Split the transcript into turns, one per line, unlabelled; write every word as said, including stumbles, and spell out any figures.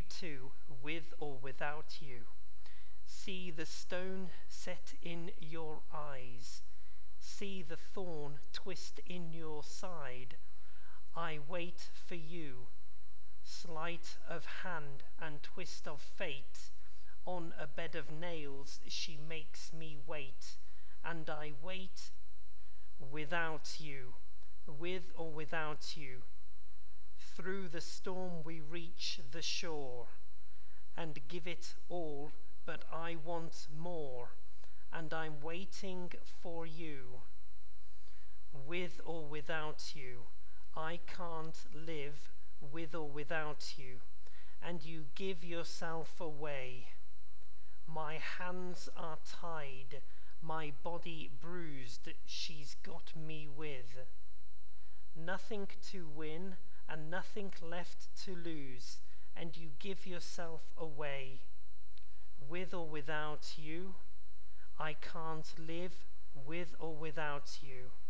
too, with or without you. See the stone set in your eyes, see the thorn twist in your side. I wait for you, sleight of hand and twist of fate. On a bed of nails she makes me wait, and I wait without you, with or without you. Through the storm we reach the shore, and give it all, but I want more, and I'm waiting for you. With or without you, I can't live with or without you, and you give yourself away. My hands are tied, my body bruised, she's got me with. Nothing to win and nothing left to lose, and you give yourself away. With or without you, I can't live with or without you.